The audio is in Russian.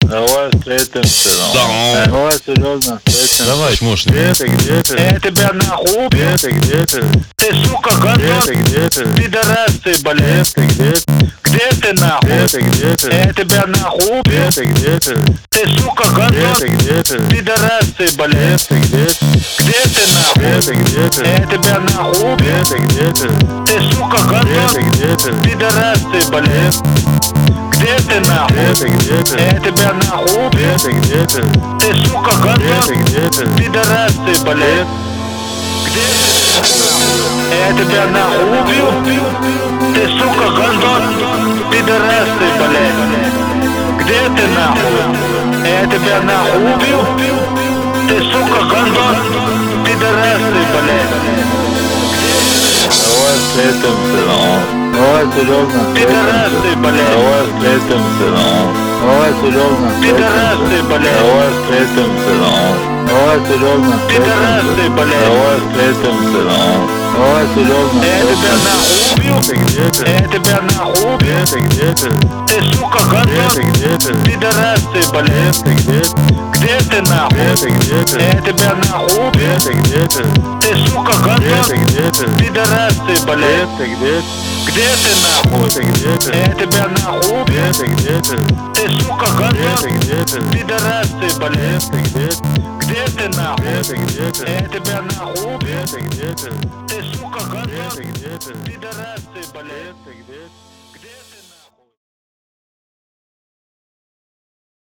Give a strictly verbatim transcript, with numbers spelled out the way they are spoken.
Давай встретимся. Да. Давай серьезно встретимся. Давай, чмошник. Где ты, где ты? Я тебя нахуй убью. Где ты, где ты? Ты, сука, Где гандон. ты, где ты? Пидорас ты, Где блядь. ты, где ты? Где ты Где нахуй? ты, где ты? Я тебя нахуй Где убью. ты, где ты? Ты, сука, Где гандон. ты, где ты? Пидорас ты, Где блядь. ты, где ты? Где ты Где нахуй? ты, где ты? Я тебя нахуй Где убью. ты, где ты? Ты, сука, Где гандон. ты, где ты? Пидорас ты, блядь. Где ты Где нахуй? ты, где ты? Я тебя нахуй Где убью. ты, где ты? Ты, сука, Где гандон. ты, где ты? Пидорас ты, блядь. Где ты? Я тебя нахуй убью. Ты, сука, гандон. Пидорас ты, блядь. Где ты нахуй? Я тебя нахуй убью. Ты, сука, гандон. Пидорас ты, блядь. Давай встретимся, ну. Давай серьезно Пидорас встретимся. ты, блядь. Давай встретимся, ну. Давай серьезно Пидорас ты, встретимся. блядь. Давай встретимся, ну. Давай серьезно Пидорас ты, встретимся. блядь. Давай встретимся, ну. Давай серьезно Я тебя встретимся. нахуй убью. Где ты, где ты? Я тебя нахуй убью. Где ты, где ты? Ты, сука, Где гандон. ты, где ты? Пидорас ты, Где блядь. ты, где ты? Где ты Где нахуй? ты, где ты? Я тебя нахуй Где убью. ты, где ты? Ты, сука, Где гандон. ты, где ты? Пидорас ты, Где блядь. ты, где ты? Где ты нахуй? Где ты, где ты? Я тебя нахуй Где убью. ты, где ты? Ты, сука, Где гандон. ты, где ты? Пидорас ты, Где блядь. ты, где ты? Где ты нахуй? Где ты, где ты? Я тебя нахуй убью. Где ты, где ты? Ты, сука, Где гандон. ты, где ты? Пидорас ты, блядь. Где ты, где ты?